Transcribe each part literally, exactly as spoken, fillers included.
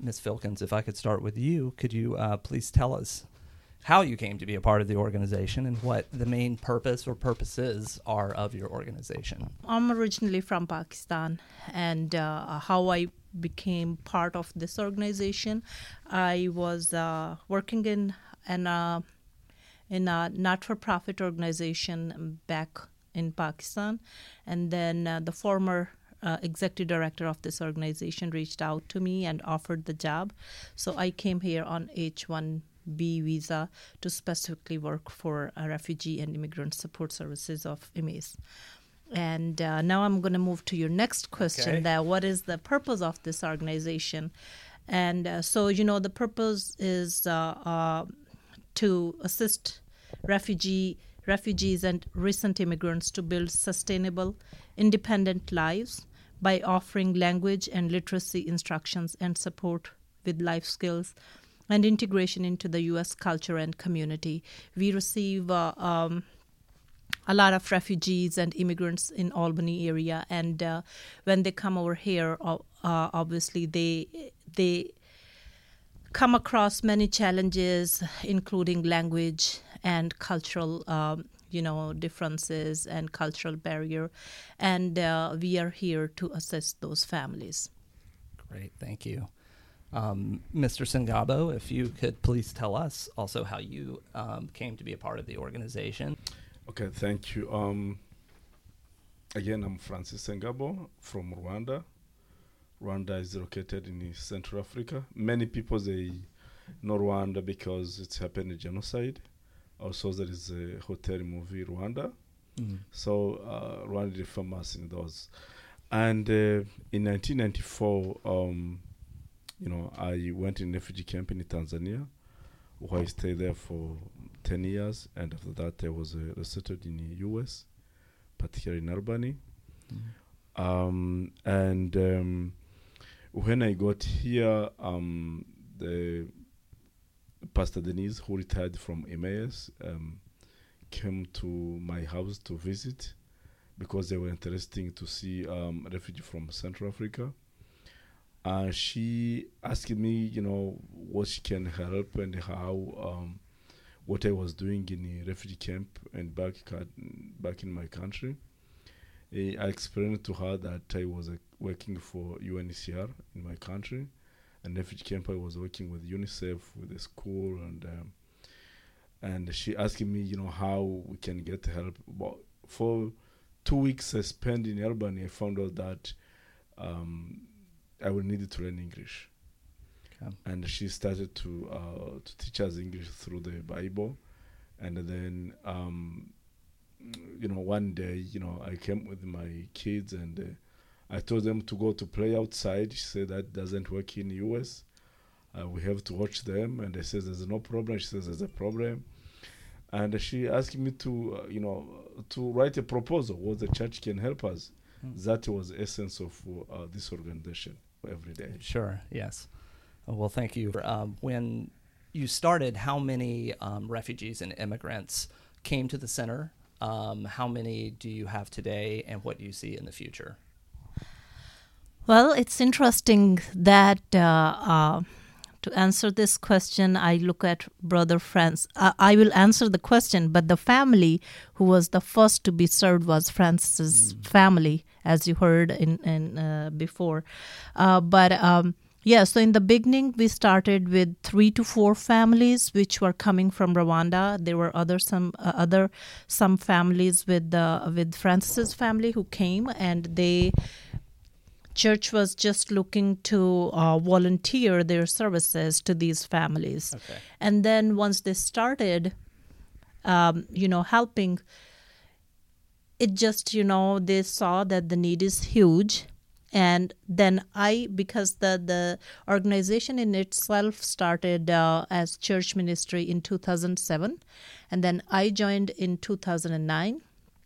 Miz Filkins, if I could start with you, could you uh, please tell us how you came to be a part of the organization and what the main purpose or purposes are of your organization? I'm originally from Pakistan, and uh, how I became part of this organization, I was uh, working in an, uh, in a not-for-profit organization back in Pakistan, and then uh, the former uh, executive director of this organization reached out to me and offered the job. So I came here on H one B visa to specifically work for uh, Refugee and Immigrant Support Services of I M A S. And uh, now I'm going to move to your next question, Okay. that what is the purpose of this organization? And uh, so, you know, the purpose is uh, uh, to assist refugee refugees and recent immigrants to build sustainable, independent lives by offering language and literacy instructions and support with life skills and integration into the U S culture and community. We receive uh, um, a lot of refugees and immigrants in Albany area, and uh, when they come over here, uh, obviously they they come across many challenges, including language and cultural, um, you know, differences and cultural barrier, and uh, we are here to assist those families. Great, thank you. Um, Mister Singabo, if you could please tell us also how you um, came to be a part of the organization. Okay, thank you. Um, again, I'm Francis Sengabo from Rwanda. Rwanda is located in Central Africa. Many people, they know Rwanda because it's happened a genocide. Also, there is a hotel movie, Rwanda. Mm-hmm. So, uh, Rwanda is famous in those. And uh, in nineteen ninety-four, um, you know, I went in refugee camp in Tanzania, where I stayed there for ten years, and after that I was uh, resettled in the U S, particularly in Albany. Mm-hmm. Um, and um, when I got here, um, the Pastor Denise, who retired from M A S, um, came to my house to visit because they were interested to see um, refugee from Central Africa. Uh, she asked me, you know, what she can help and how, um, what I was doing in the refugee camp and back back in my country. Uh, I explained to her that I was uh, working for U N H C R in my country, and refugee camp I was working with UNICEF, with the school, and um, and she asked me, you know, how we can get help. But for two weeks I spent in Albany, I found out that um, I will need to learn English. Okay. And she started to uh, to teach us English through the Bible. And then, um, you know, one day, you know, I came with my kids and uh, I told them to go to play outside. She said that doesn't work in the U S. Uh, we have to watch them. And I said, there's no problem. She says, there's a problem. And she asked me to, uh, you know, to write a proposal what the church can help us. Mm. That was the essence of uh, this organization every day. Sure, yes. Well, thank you. Um, when you started, how many um, refugees and immigrants came to the center? Um, how many do you have today, and what do you see in the future? Well, it's interesting that uh, uh, to answer this question, I look at Brother Francis. Uh, I will answer the question, but the family who was the first to be served was Francis's mm. family, as you heard in, in uh, before. Uh, but um, yeah, so in the beginning, we started with three to four families which were coming from Rwanda. There were other some uh, other some families with uh, with Francis's family who came, and they. Church was just looking to uh, volunteer their services to these families. Okay. And then once they started, um, you know, helping, it just, you know, they saw that the need is huge. And then I, because the, the organization in itself started uh, as church ministry in two thousand seven, and then I joined in two thousand nine.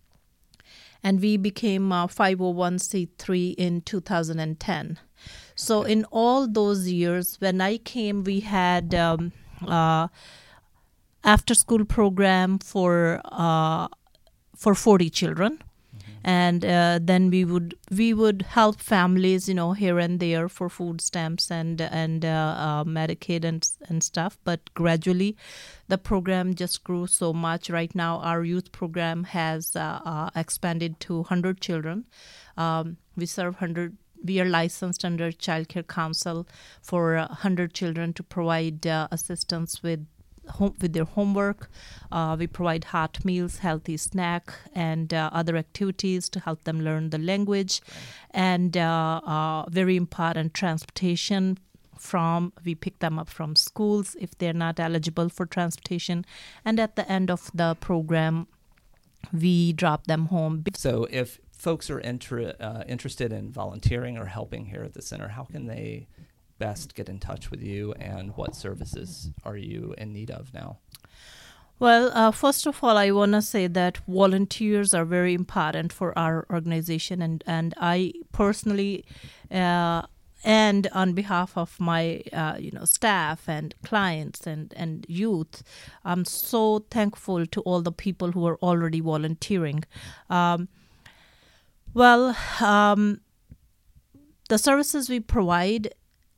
And we became uh, five oh one c three in two thousand ten. So okay. In all those years, when I came, we had um, uh, after-school program for uh, for forty children. Mm-hmm. and uh, then we would we would help families, you know, here and there for food stamps and and uh, uh, Medicaid and and stuff. But gradually, the program just grew so much. Right now, our youth program has uh, uh, expanded to one hundred children. Um, we serve one hundred. We are licensed under Child Care Council for uh, one hundred children to provide uh, assistance with home, with their homework. Uh, we provide hot meals, healthy snack, and uh, other activities to help them learn the language. Right. And uh, uh, very important, transportation. From we pick them up from schools if they're not eligible for transportation, and at the end of the program, we drop them home. So if folks are inter- uh, interested in volunteering or helping here at the center, how can they best get in touch with you, and what services are you in need of now? Well, uh, first of all, I want to say that volunteers are very important for our organization, and, and I personally, uh, and on behalf of my uh, you know staff and clients and, and youth, I'm so thankful to all the people who are already volunteering. Um, Well, um, the services we provide,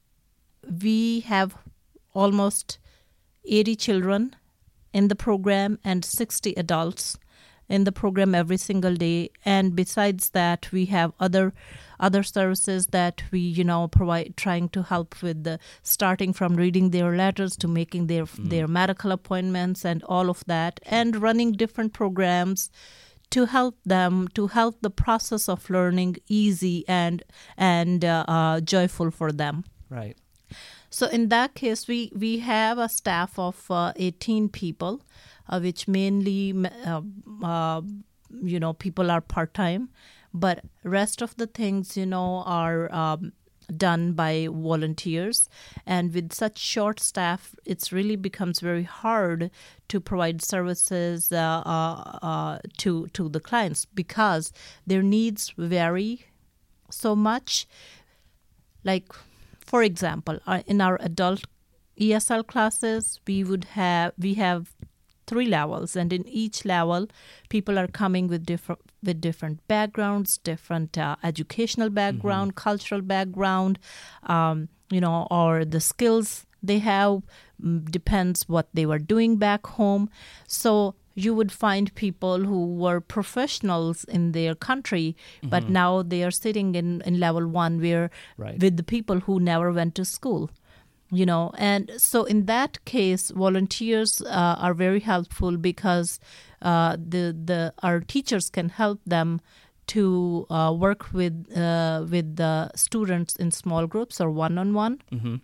we have almost eighty children in the program and sixty adults in the program every single day. And besides that, we have other other services that we, you know, provide, trying to help with the starting from reading their letters to making their mm. their medical appointments and all of that, and running different programs to help them, to help the process of learning easy and and uh, uh, joyful for them. Right. So in that case, we, we have a staff of uh, eighteen people, uh, which mainly, uh, uh, you know, people are part-time, but rest of the things, you know, are um, done by volunteers. And with such short staff, it's really becomes very hard to provide services uh, uh, uh, to to the clients, because their needs vary so much. Like, for example, uh, in our adult E S L classes, we would have we have three levels, and in each level, people are coming with different with different backgrounds, different uh, educational background, mm-hmm. cultural background, um, you know, or the skills they have depends what they were doing back home. So you would find people who were professionals in their country, mm-hmm. but now they are sitting in, in level one where right. with the people who never went to school. You know, and so in that case, volunteers uh, are very helpful, because uh, the the our teachers can help them to uh, work with uh, with the students in small groups or one on one,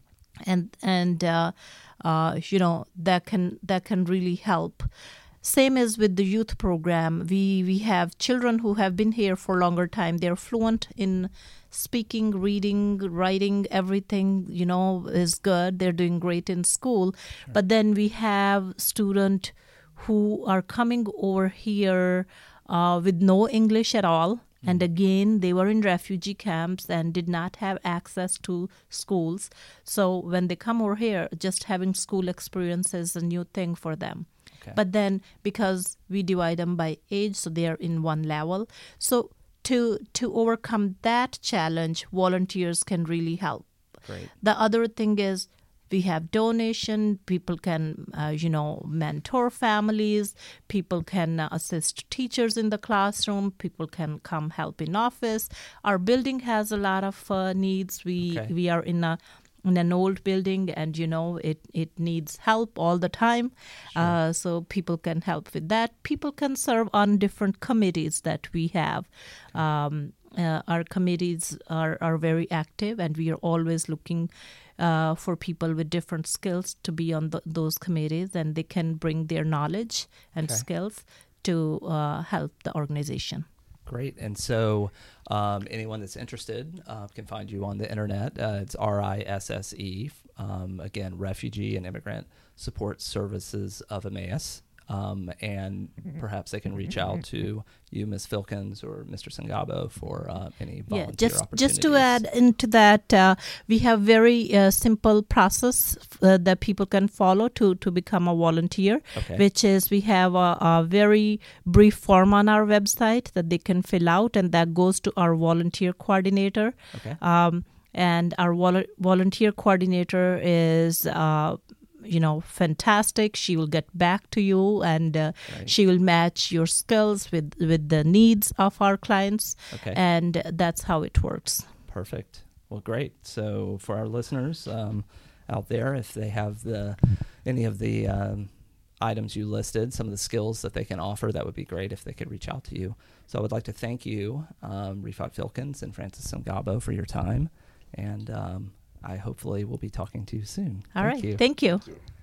and and uh, uh, you know that can that can really help. Same as with the youth program, we we have children who have been here for a longer time. They're fluent in speaking, reading, writing, everything, you know, is good. They're doing great in school. Sure. But then we have students who are coming over here uh, with no English at all. Mm. And again, they were in refugee camps and did not have access to schools. So when they come over here, just having school experience is a new thing for them. Okay. But then because we divide them by age, so they are in one level. So To to overcome that challenge, volunteers can really help. Great. The other thing is we have donation. People can, uh, you know, mentor families. People can uh, assist teachers in the classroom. People can come help in office. Our building has a lot of uh, needs. We okay. we are in a in an old building, and you know it it needs help all the time. Sure. Uh, so people can help with that. People can serve on different committees that we have. Um, uh, our committees are, are very active, and we are always looking uh, for people with different skills to be on the, those committees, and they can bring their knowledge and okay. skills to uh, help the organization. Great. And so um, anyone that's interested uh, can find you on the internet. Uh, it's R I S S E, um, again, Refugee and Immigrant Support Services of Emmaus. Um, and perhaps they can reach out to you, Miz Filkins, or Mister Sangabo for uh, any volunteer Yeah, just opportunities. just to add into that, uh, we have very uh, simple process uh, that people can follow to, to become a volunteer, Okay. which is we have a, a very brief form on our website that they can fill out, and that goes to our volunteer coordinator. Okay. Um, and our vol- volunteer coordinator is uh, you know, fantastic. She will get back to you, and uh, Right. she will match your skills with, with the needs of our clients. Okay. And that's how it works. Perfect. Well, great. So for our listeners um, out there, if they have the any of the um, items you listed, some of the skills that they can offer, that would be great if they could reach out to you. So I would like to thank you, um, Rifat Filkins and Francis Sangabo, for your time. And um, I hopefully will be talking to you soon. All Thank right. you. Thank you. Thank you.